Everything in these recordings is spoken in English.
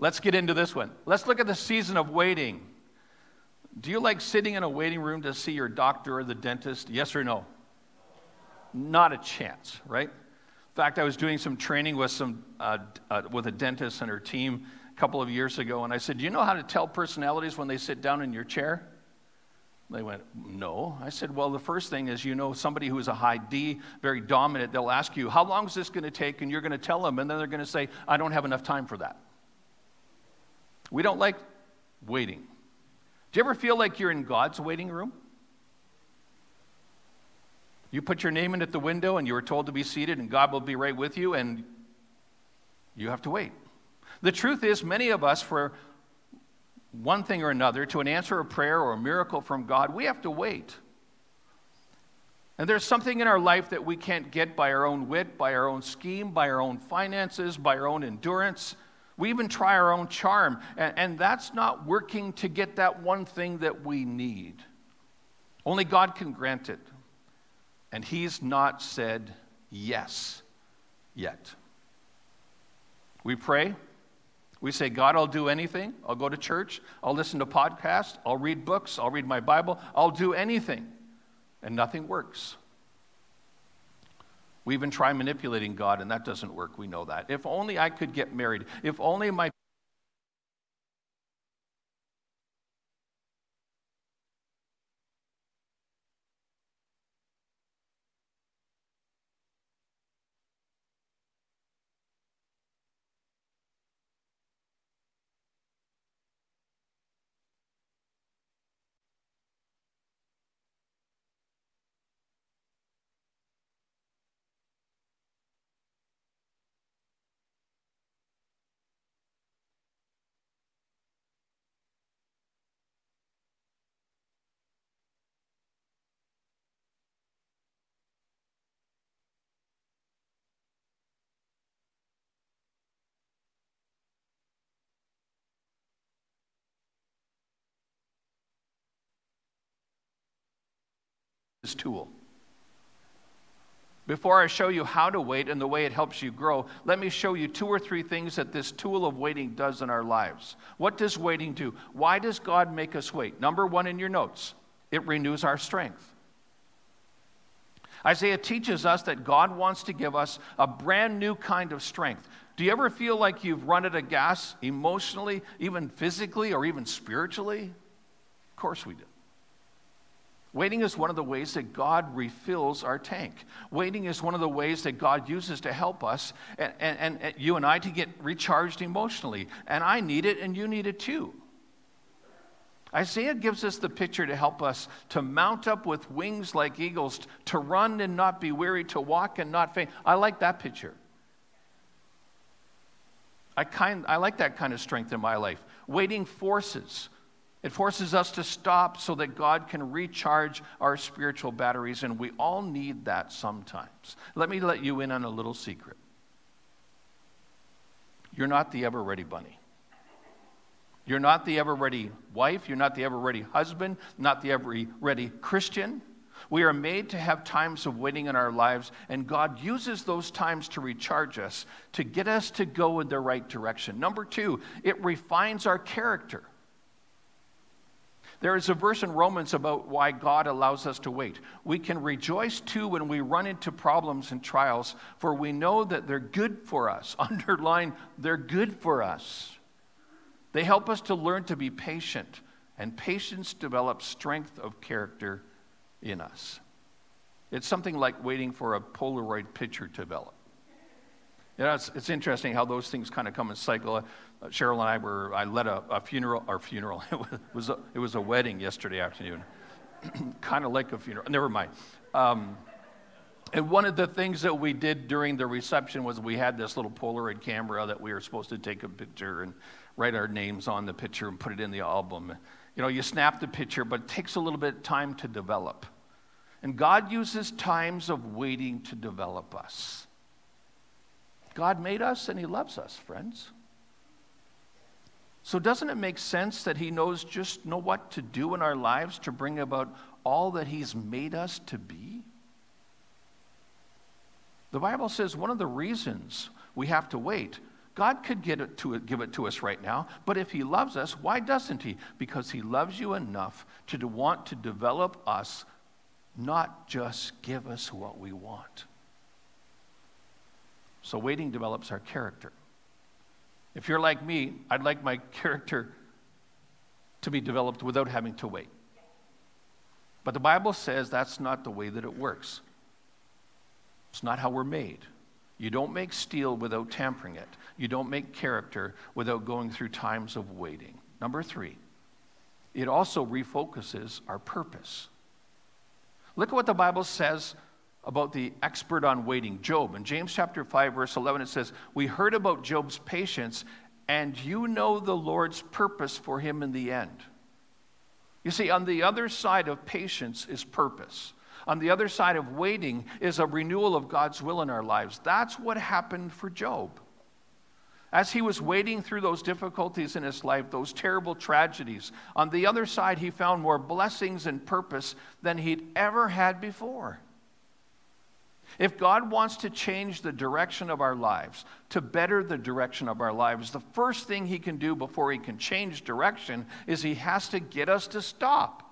Let's get into this one. Let's look at the season of waiting. Do you like sitting in a waiting room to see your doctor or the dentist? Yes or no? Not a chance, right? In fact, I was doing some training with a dentist and her team a couple of years ago, and I said, do you know how to tell personalities when they sit down in your chair? They went, no. I said, well, the first thing is, somebody who is a high D, very dominant, they'll ask you, how long is this going to take? And you're going to tell them, and then they're going to say, I don't have enough time for that. We don't like waiting. Do you ever feel like you're in God's waiting room? You put your name in at the window, and you were told to be seated, and God will be right with you, and you have to wait. The truth is, many of us, for one thing or another, to an answer of prayer or a miracle from God, we have to wait. And there's something in our life that we can't get by our own wit, by our own scheme, by our own finances, by our own endurance. We even try our own charm, and that's not working to get that one thing that we need. Only God can grant it. And He's not said yes yet. We pray. We say, God, I'll do anything. I'll go to church. I'll listen to podcasts. I'll read books. I'll read my Bible. I'll do anything. And nothing works. We even try manipulating God, and that doesn't work. We know that. If only I could get married. If only my this tool. Before I show you how to wait and the way it helps you grow, let me show you 2 or 3 things that this tool of waiting does in our lives. What does waiting do? Why does God make us wait? Number 1 in your notes, it renews our strength. Isaiah teaches us that God wants to give us a brand new kind of strength. Do you ever feel like you've run out of gas emotionally, even physically, or even spiritually? Of course we do. Waiting is one of the ways that God refills our tank. Waiting is one of the ways that God uses to help us and you and I to get recharged emotionally. And I need it, and you need it too. Isaiah gives us the picture to help us to mount up with wings like eagles, to run and not be weary, to walk and not faint. I like that picture. I like that kind of strength in my life. Waiting forces. It forces us to stop so that God can recharge our spiritual batteries, and we all need that sometimes. Let me let you in on a little secret. You're not the ever-ready bunny. You're not the ever-ready wife. You're not the ever-ready husband, not the ever-ready Christian. We are made to have times of waiting in our lives, and God uses those times to recharge us, to get us to go in the right direction. Number 2, it refines our character. There is a verse in Romans about why God allows us to wait. We can rejoice too when we run into problems and trials, for we know that they're good for us. Underline, they're good for us. They help us to learn to be patient, and patience develops strength of character in us. It's something like waiting for a Polaroid picture to develop. You know, it's interesting how those things kind of come in cycle. Cheryl and I led a funeral. It was a wedding yesterday afternoon, kind of like a funeral. Never mind. And one of the things that we did during the reception was we had this little Polaroid camera that we were supposed to take a picture and write our names on the picture and put it in the album. You know, you snap the picture, but it takes a little bit of time to develop. And God uses times of waiting to develop us. God made us and He loves us, friends. So doesn't it make sense that He knows what to do in our lives to bring about all that He's made us to be? The Bible says one of the reasons we have to wait, God could give it to us right now, but if he loves us, why doesn't he? Because he loves you enough to want to develop us, not just give us what we want. So waiting develops our character. If you're like me, I'd like my character to be developed without having to wait. But the Bible says that's not the way that it works. It's not how we're made. You don't make steel without tampering it. You don't make character without going through times of waiting. Number 3, it also refocuses our purpose. Look at what the Bible says about the expert on waiting, Job. In James chapter 5, verse 11, it says, "We heard about Job's patience, and you know the Lord's purpose for him in the end." You see, on the other side of patience is purpose. On the other side of waiting is a renewal of God's will in our lives. That's what happened for Job. As he was waiting through those difficulties in his life, those terrible tragedies, on the other side he found more blessings and purpose than he'd ever had before. If God wants to change the direction of our lives, to better the direction of our lives, the first thing he can do before he can change direction is he has to get us to stop.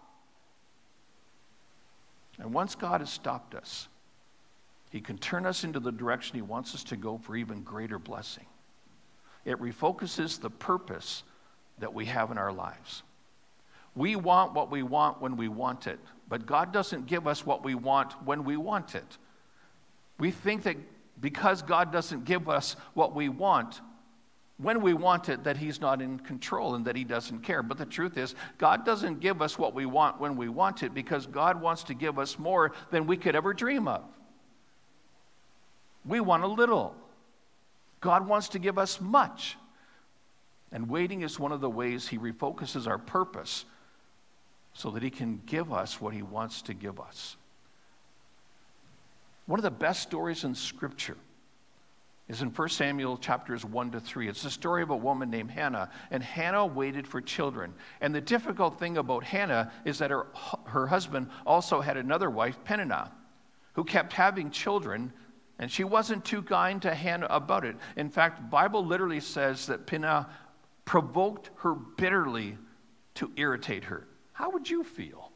And once God has stopped us, he can turn us into the direction he wants us to go for even greater blessing. It refocuses the purpose that we have in our lives. We want what we want when we want it, but God doesn't give us what we want when we want it. We think that because God doesn't give us what we want when we want it, that he's not in control and that he doesn't care. But the truth is, God doesn't give us what we want when we want it, because God wants to give us more than we could ever dream of. We want a little. God wants to give us much. And waiting is one of the ways he refocuses our purpose so that he can give us what he wants to give us. One of the best stories in Scripture is in 1 Samuel chapters 1 to 3. It's the story of a woman named Hannah, and Hannah waited for children. And the difficult thing about Hannah is that her husband also had another wife, Peninnah, who kept having children, and she wasn't too kind to Hannah about it. In fact, the Bible literally says that Peninnah provoked her bitterly to irritate her. How would you feel?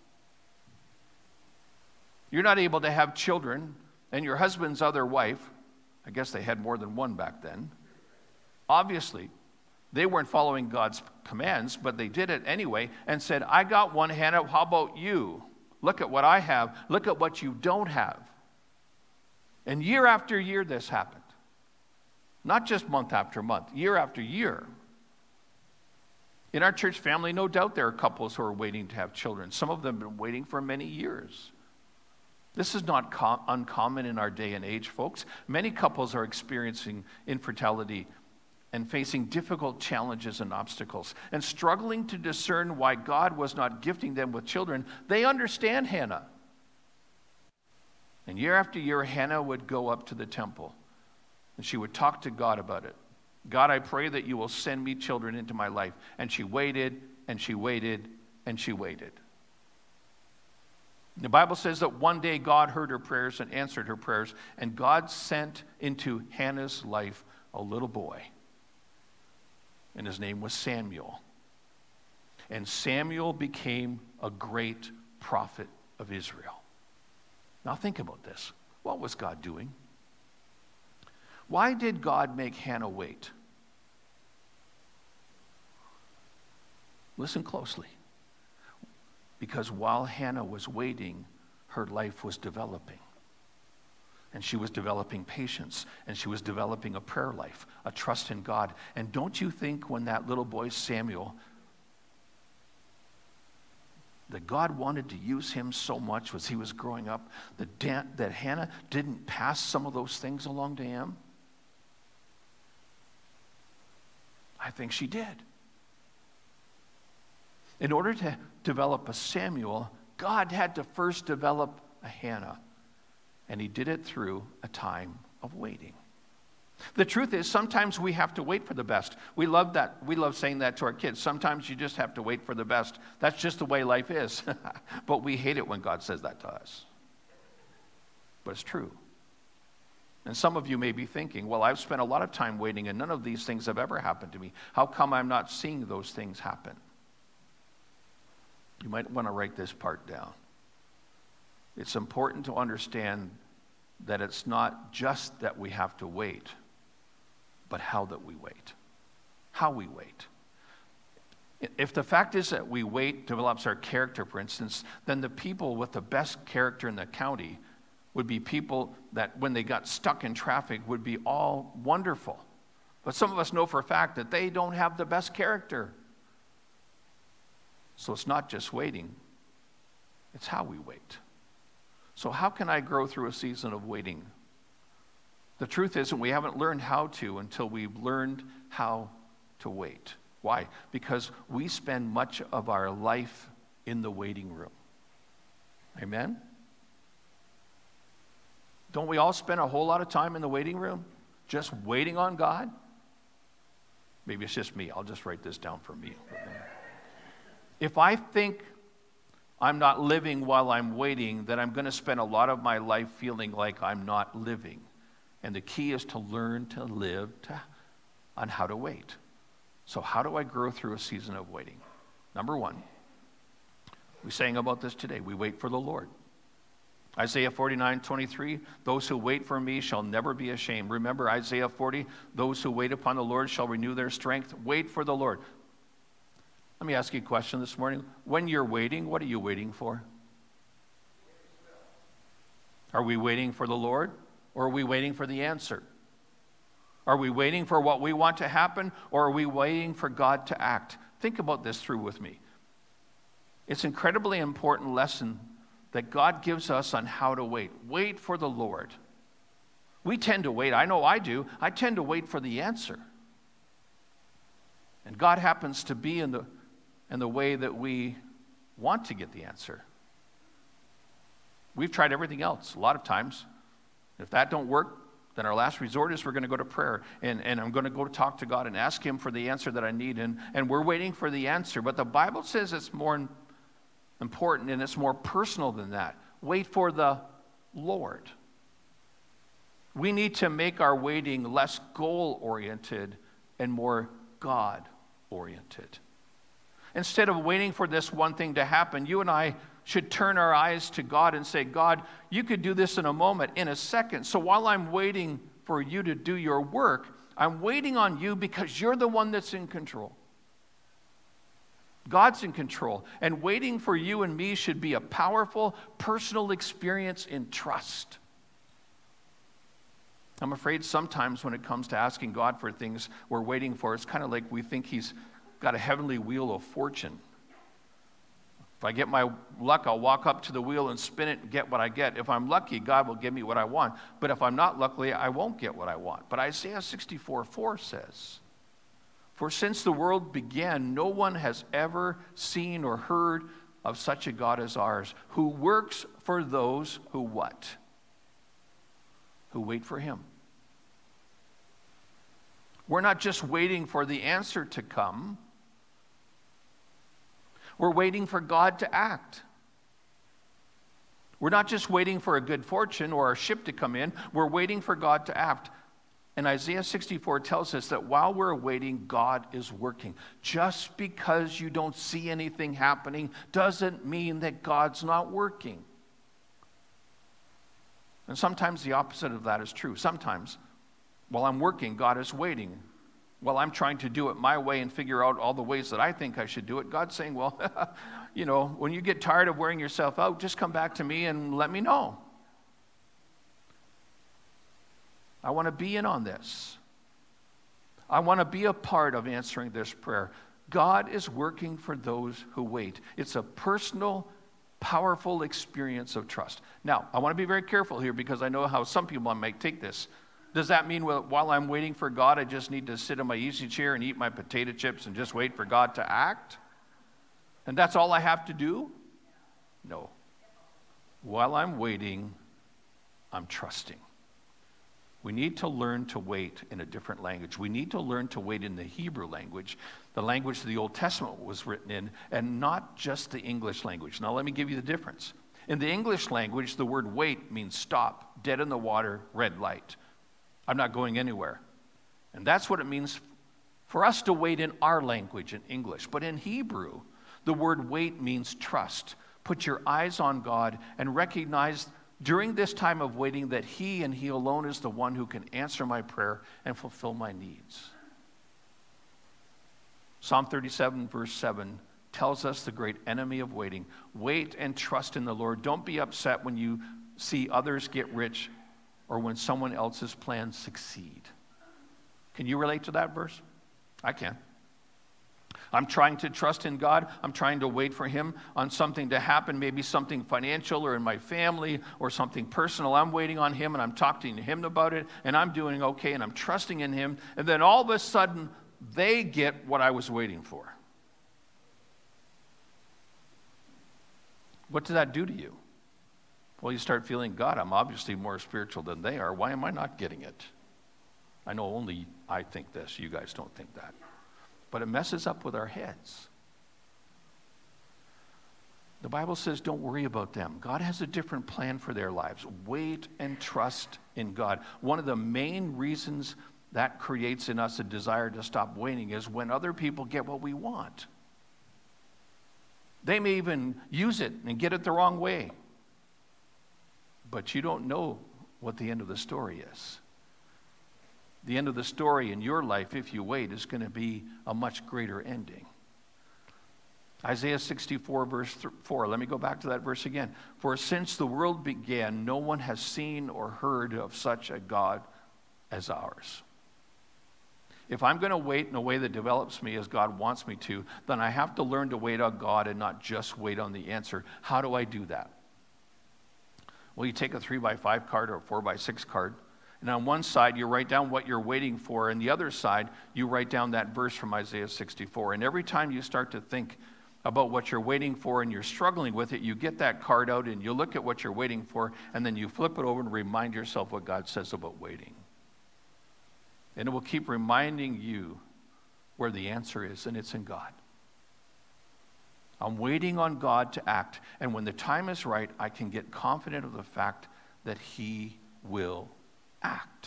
You're not able to have children, and your husband's other wife, I guess they had more than one back then. Obviously, they weren't following God's commands, but they did it anyway and said, "I got one, Hannah, how about you? Look at what I have. Look at what you don't have." And year after year this happened. Not just month after month, year after year. In our church family, no doubt there are couples who are waiting to have children. Some of them have been waiting for many years. This is not uncommon in our day and age, folks. Many couples are experiencing infertility and facing difficult challenges and obstacles and struggling to discern why God was not gifting them with children. They understand Hannah. And year after year, Hannah would go up to the temple and she would talk to God about it. "God, I pray that you will send me children into my life." And she waited, and she waited, and she waited. The Bible says that one day God heard her prayers and answered her prayers, and God sent into Hannah's life a little boy, and his name was Samuel. And Samuel became a great prophet of Israel. Now think about this. What was God doing? Why did God make Hannah wait? Listen closely. Because while Hannah was waiting, her life was developing. And she was developing patience, and she was developing a prayer life, a trust in God. And don't you think when that little boy Samuel, that God wanted to use him so much as he was growing up, that Hannah didn't pass some of those things along to him? I think she did. In order to develop a Samuel, God had to first develop a Hannah. And he did it through a time of waiting. The truth is, sometimes we have to wait for the best. We love that. We love saying that to our kids. Sometimes you just have to wait for the best. That's just the way life is. But we hate it when God says that to us. But it's true. And some of you may be thinking, well, I've spent a lot of time waiting and none of these things have ever happened to me. How come I'm not seeing those things happen? You might want to write this part down. It's important to understand that it's not just that we have to wait, but how that we wait. How we wait. If the fact is that we wait develops our character, for instance, then the people with the best character in the county would be people that when they got stuck in traffic would be all wonderful. But some of us know for a fact that they don't have the best character. So it's not just waiting, it's how we wait. So how can I grow through a season of waiting? The truth is, we haven't learned how to until we've learned how to wait. Why? Because we spend much of our life in the waiting room. Amen? Don't we all spend a whole lot of time in the waiting room just waiting on God? Maybe it's just me. I'll just write this down for me. If I think I'm not living while I'm waiting, then I'm going to spend a lot of my life feeling like I'm not living. And the key is to learn to live on how to wait. So how do I grow through a season of waiting? Number one, we sang about this today. We wait for the Lord. Isaiah 49:23, those who wait for me shall never be ashamed. Remember Isaiah 40, those who wait upon the Lord shall renew their strength. Wait for the Lord. Let me ask you a question this morning. When you're waiting, what are you waiting for? Are we waiting for the Lord, or are we waiting for the answer? Are we waiting for what we want to happen, or are we waiting for God to act? Think about this through with me. It's an incredibly important lesson that God gives us on how to wait. Wait for the Lord. We tend to wait. I know I do. I tend to wait for the answer. And God happens to be in the way that we want to get the answer. We've tried everything else a lot of times. If that don't work, then our last resort is we're going to go to prayer. And I'm going to go talk to God and ask him for the answer that I need. And we're waiting for the answer. But the Bible says it's more important and it's more personal than that. Wait for the Lord. We need to make our waiting less goal-oriented and more God-oriented. Instead of waiting for this one thing to happen, you and I should turn our eyes to God and say, God, you could do this in a moment, in a second. So while I'm waiting for you to do your work, I'm waiting on you because you're the one that's in control. God's in control. And waiting for you and me should be a powerful, personal experience in trust. I'm afraid sometimes when it comes to asking God for things we're waiting for, it's kind of like we think he's got a heavenly wheel of fortune. If I get my luck, I'll walk up to the wheel and spin it and get what I get. If I'm lucky, God will give me what I want. But if I'm not lucky, I won't get what I want. But Isaiah 64:4 says, for since the world began, no one has ever seen or heard of such a God as ours, who works for those who what? Who wait for him. We're not just waiting for the answer to come. We're waiting for God to act. We're not just waiting for a good fortune or a ship to come in. We're waiting for God to act. And Isaiah 64 tells us that while we're waiting, God is working. Just because you don't see anything happening doesn't mean that God's not working. And sometimes the opposite of that is true. Sometimes, while I'm working, God is waiting. While I'm trying to do it my way and figure out all the ways that I think I should do it, God's saying, well, when you get tired of wearing yourself out, just come back to me and let me know. I want to be in on this. I want to be a part of answering this prayer. God is working for those who wait. It's a personal, powerful experience of trust. Now, I want to be very careful here because I know how some people might take this. Does that mean while I'm waiting for God, I just need to sit in my easy chair and eat my potato chips and just wait for God to act? And that's all I have to do? No. While I'm waiting, I'm trusting. We need to learn to wait in a different language. We need to learn to wait in the Hebrew language, the language the Old Testament was written in, and not just the English language. Now, let me give you the difference. In the English language, the word wait means stop, dead in the water, red light. I'm not going anywhere. And that's what it means for us to wait in our language, in English. But in Hebrew, the word wait means trust. Put your eyes on God and recognize during this time of waiting that He and He alone is the one who can answer my prayer and fulfill my needs. Psalm 37, verse 7 tells us the great enemy of waiting. Wait and trust in the Lord. Don't be upset when you see others get rich or when someone else's plans succeed. Can you relate to that verse? I can. I'm trying to trust in God. I'm trying to wait for Him on something to happen, maybe something financial or in my family or something personal. I'm waiting on Him and I'm talking to Him about it and I'm doing okay and I'm trusting in Him. And then all of a sudden, they get what I was waiting for. What does that do to you? Well, you start feeling, God, I'm obviously more spiritual than they are. Why am I not getting it? I know only I think this. You guys don't think that. But it messes up with our heads. The Bible says don't worry about them. God has a different plan for their lives. Wait and trust in God. One of the main reasons that creates in us a desire to stop waiting is when other people get what we want. They may even use it and get it the wrong way. But you don't know what the end of the story is. The end of the story in your life, if you wait, is going to be a much greater ending. Isaiah 64, verse 4. Let me go back to that verse again. For since the world began, no one has seen or heard of such a God as ours. If I'm going to wait in a way that develops me as God wants me to, then I have to learn to wait on God and not just wait on the answer. How do I do that? Well, you take a 3x5 card or a 4x6 card, and on one side, you write down what you're waiting for, and the other side, you write down that verse from Isaiah 64. And every time you start to think about what you're waiting for and you're struggling with it, you get that card out and you look at what you're waiting for, and then you flip it over and remind yourself what God says about waiting. And it will keep reminding you where the answer is, and it's in God. I'm waiting on God to act, and when the time is right, I can get confident of the fact that He will act.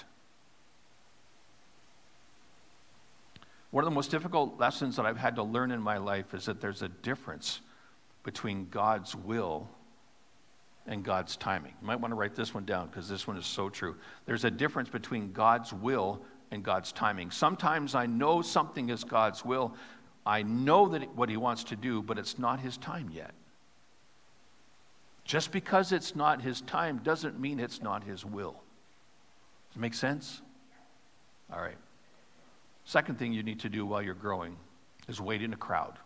One of the most difficult lessons that I've had to learn in my life is that there's a difference between God's will and God's timing. You might want to write this one down because this one is so true. There's a difference between God's will and God's timing. Sometimes I know something is God's will. I know that what He wants to do, but it's not His time yet. Just because it's not His time doesn't mean it's not His will. Does it make sense? All right. Second thing you need to do while you're growing is wait in a crowd.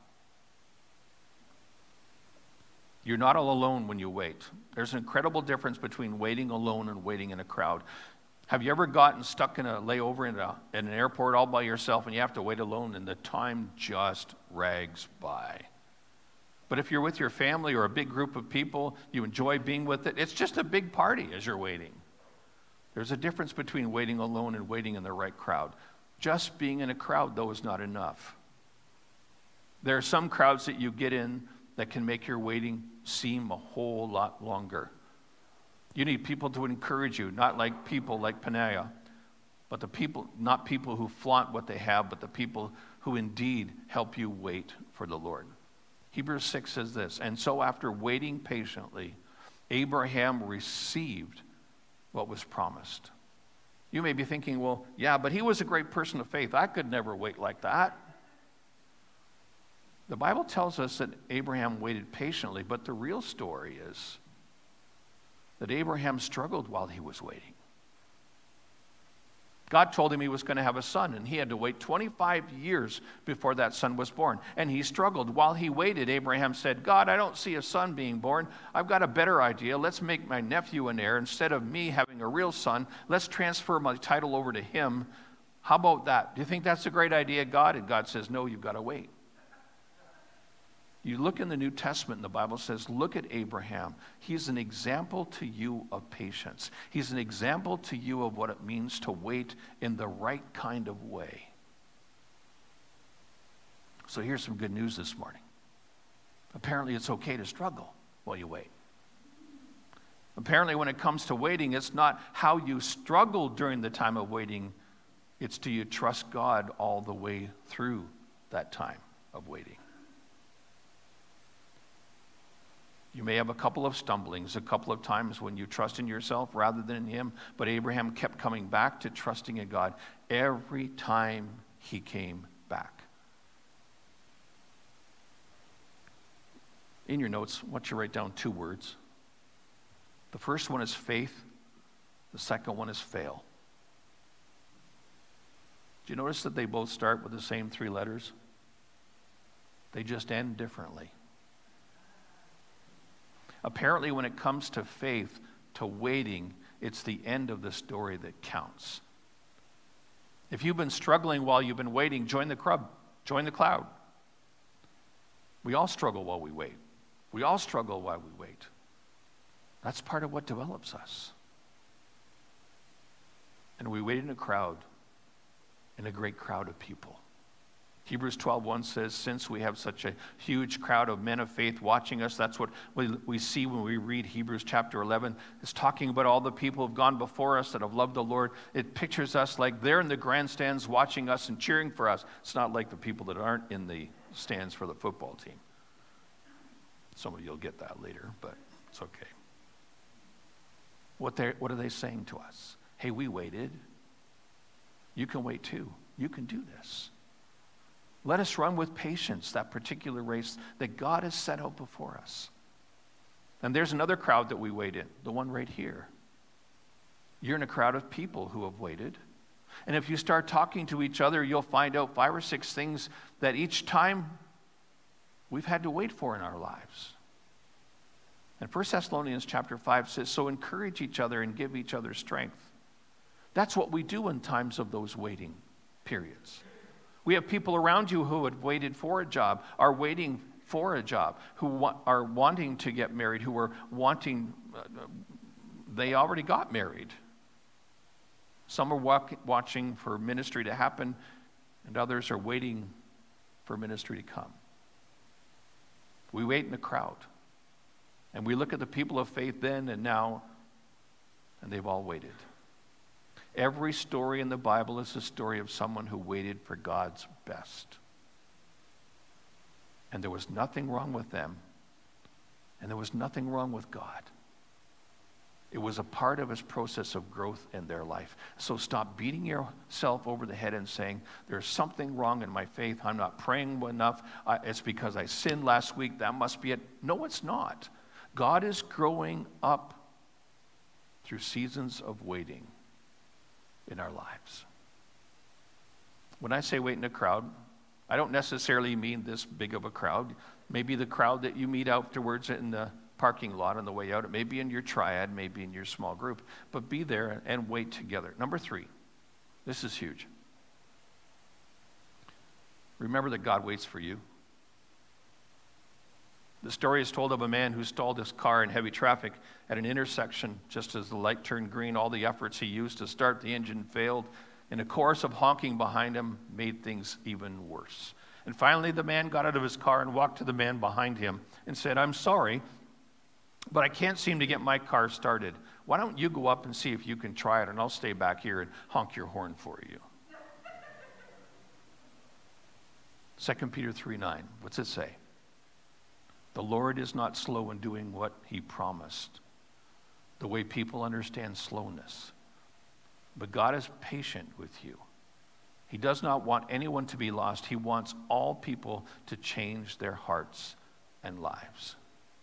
You're not all alone when you wait. There's an incredible difference between waiting alone and waiting in a crowd. Have you ever gotten stuck in a layover in an airport all by yourself and you have to wait alone and the time just rags by? But if you're with your family or a big group of people, you enjoy being with it, it's just a big party as you're waiting. There's a difference between waiting alone and waiting in the right crowd. Just being in a crowd, though, is not enough. There are some crowds that you get in that can make your waiting seem a whole lot longer. You need people to encourage you, not like people like Panaya, but the people, not people who flaunt what they have, but the people who indeed help you wait for the Lord. Hebrews 6 says this, and so after waiting patiently, Abraham received what was promised. You may be thinking, well, yeah, but he was a great person of faith. I could never wait like that. The Bible tells us that Abraham waited patiently, but the real story is that Abraham struggled while he was waiting. God told him he was going to have a son, and he had to wait 25 years before that son was born. And he struggled. While he waited, Abraham said, God, I don't see a son being born. I've got a better idea. Let's make my nephew an heir. Instead of me having a real son, let's transfer my title over to him. How about that? Do you think that's a great idea, God? And God says, no, you've got to wait. You look in the New Testament, and the Bible says, look at Abraham. He's an example to you of patience. He's an example to you of what it means to wait in the right kind of way. So here's some good news this morning. Apparently it's okay to struggle while you wait. Apparently, when it comes to waiting, it's not how you struggle during the time of waiting. It's do you trust God all the way through that time of waiting. You may have a couple of stumblings, a couple of times when you trust in yourself rather than in him, but Abraham kept coming back to trusting in God every time he came back. In your notes, I want you to write down 2 words. The first one is faith. The second one is fail. Do you notice that they both start with the same 3 letters? They just end differently. Apparently, when it comes to faith, to waiting, it's the end of the story that counts. If you've been struggling while you've been waiting, join the club, join the cloud. We all struggle while we wait. We all struggle while we wait. That's part of what develops us. And we wait in a crowd, in a great crowd of people. Hebrews 12:1 says, since we have such a huge crowd of men of faith watching us, that's what we see when we read Hebrews chapter 11. It's talking about all the people who have gone before us that have loved the Lord. It pictures us like they're in the grandstands watching us and cheering for us. It's not like the people that aren't in the stands for the football team. Some of you will get that later, but it's okay. What are they saying to us? Hey, we waited. You can wait too. You can do this. Let us run with patience that particular race that God has set out before us. And there's another crowd that we wait in, the one right here. You're in a crowd of people who have waited. And if you start talking to each other, you'll find out 5 or 6 things that each time we've had to wait for in our lives. And 1 Thessalonians chapter 5 says, so encourage each other and give each other strength. That's what we do in times of those waiting periods. We have people around you who had waited for a job, are waiting for a job, who are wanting to get married, who are wanting, they already got married. Some are watching for ministry to happen, and others are waiting for ministry to come. We wait in the crowd, and we look at the people of faith then and now, and they've all waited. Every story in the Bible is a story of someone who waited for God's best. And there was nothing wrong with them, and there was nothing wrong with God. It was a part of his process of growth in their life. So stop beating yourself over the head and saying, there's something wrong in my faith. I'm not praying enough. It's because I sinned last week. That must be it. No, it's not. God is growing up through seasons of waiting in our lives. When I say wait in a crowd, I don't necessarily mean this big of a crowd. Maybe the crowd that you meet afterwards in the parking lot on the way out. It may be in your triad, maybe in your small group, but be there and wait together. Number 3, this is huge. Remember that God waits for you. The story is told of a man who stalled his car in heavy traffic at an intersection just as the light turned green. All the efforts he used to start the engine failed, and a chorus of honking behind him made things even worse. And finally, the man got out of his car and walked to the man behind him and said, I'm sorry, but I can't seem to get my car started. Why don't you go up and see if you can try it, and I'll stay back here and honk your horn for you. 2 Peter 3:9, what's it say? The Lord is not slow in doing what he promised, the way people understand slowness. But God is patient with you. He does not want anyone to be lost. He wants all people to change their hearts and lives.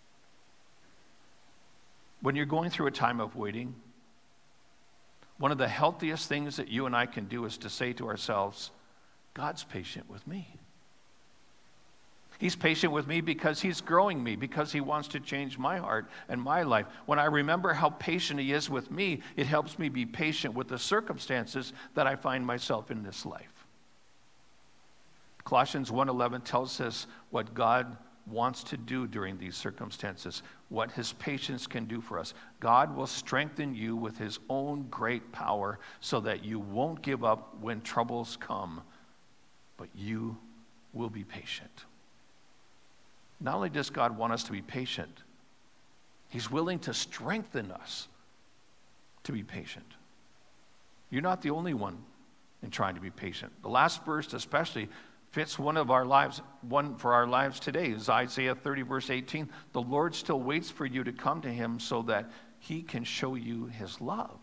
When you're going through a time of waiting, one of the healthiest things that you and I can do is to say to ourselves, God's patient with me. He's patient with me because he's growing me, because he wants to change my heart and my life. When I remember how patient he is with me, it helps me be patient with the circumstances that I find myself in this life. Colossians 1:11 tells us what God wants to do during these circumstances, what his patience can do for us. God will strengthen you with his own great power so that you won't give up when troubles come, but you will be patient. Not only does God want us to be patient, He's willing to strengthen us to be patient. You're not the only one in trying to be patient. The last verse especially fits one for our lives today is Isaiah 30, verse 18. The Lord still waits for you to come to him so that he can show you his love.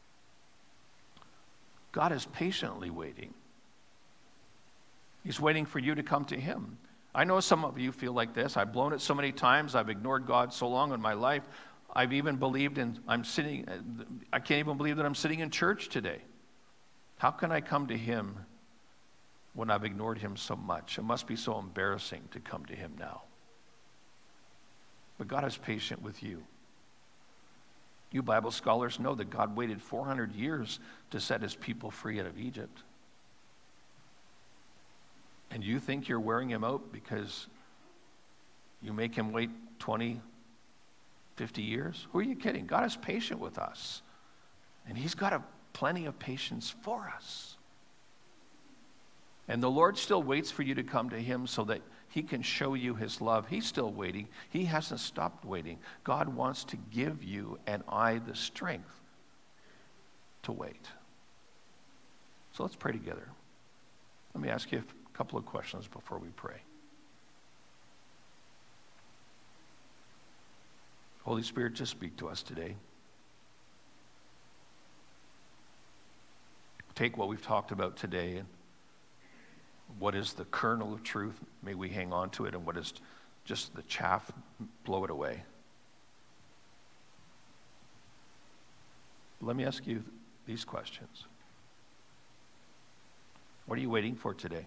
God is patiently waiting. He's waiting for you to come to him. I know some of you feel like this. I've blown it so many times. I've ignored God so long in my life. I've even believed I can't even believe that I'm sitting in church today. How can I come to him when I've ignored him so much? It must be so embarrassing to come to him now. But God is patient with you. You Bible scholars know that God waited 400 years to set his people free out of Egypt. And you think you're wearing him out because you make him wait 20, 50 years? Who are you kidding? God is patient with us. And he's got plenty of patience for us. And the Lord still waits for you to come to him so that he can show you his love. He's still waiting. He hasn't stopped waiting. God wants to give you and I the strength to wait. So let's pray together. Let me ask you a couple of questions before we pray. Holy Spirit, just speak to us today. Take what we've talked about today and what is the kernel of truth, may we hang on to it, and what is just the chaff, blow it away. Let me ask you these questions. What are you waiting for today?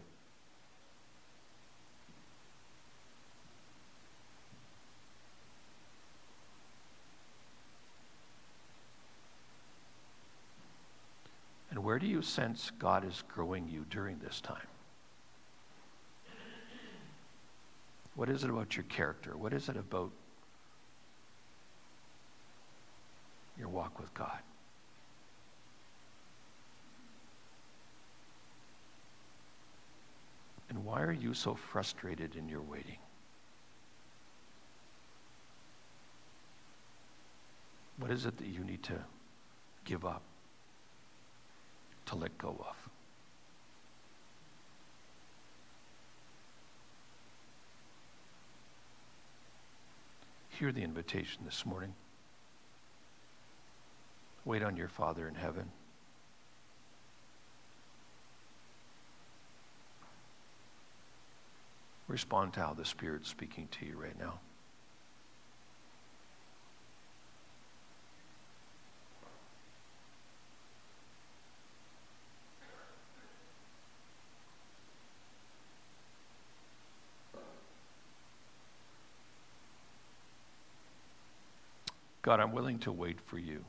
And where do you sense God is growing you during this time? What is it about your character? What is it about your walk with God? And why are you so frustrated in your waiting? What is it that you need to give up, to let go of? Hear the invitation this morning. Wait on your Father in heaven. Respond to how the Spirit's speaking to you right now. God, I'm willing to wait for you.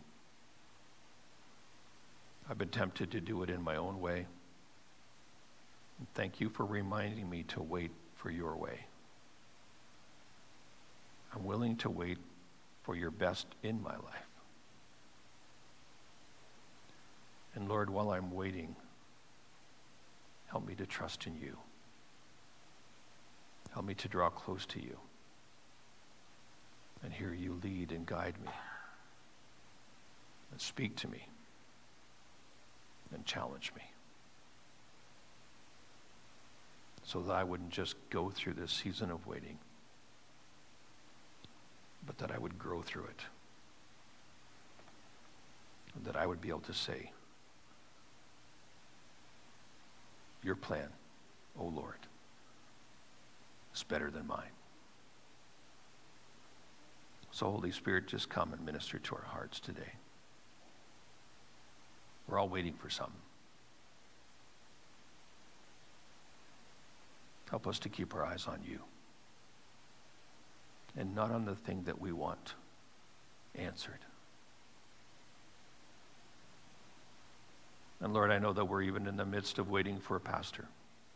I've been tempted to do it in my own way. And thank you for reminding me to wait for your way. I'm willing to wait for your best in my life. And Lord, while I'm waiting, help me to trust in you. Help me to draw close to you and hear you lead and guide me and speak to me and challenge me so that I wouldn't just go through this season of waiting, but that I would grow through it, and that I would be able to say, your plan, O Lord, is better than mine. So Holy Spirit, just come and minister to our hearts today. We're all waiting for something. Help us to keep our eyes on you and not on the thing that we want answered. And Lord, I know that we're even in the midst of waiting for a pastor.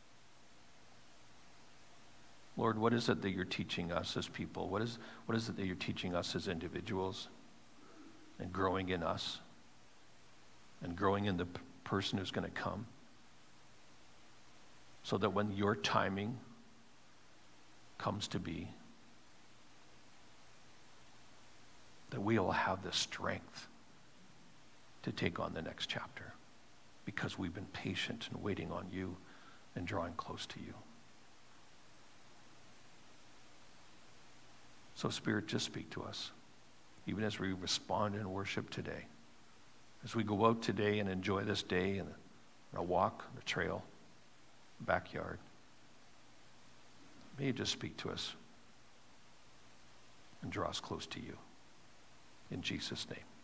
Lord, what is it that you're teaching us as people? What is it that you're teaching us as individuals and growing in us and growing in the person who's going to come? So that when your timing comes to be, that we will have the strength to take on the next chapter because we've been patient and waiting on you and drawing close to you. So, Spirit, just speak to us, even as we respond in worship today. As we go out today and enjoy this day and a walk, the trail, the backyard, may you just speak to us and draw us close to you. In Jesus' name.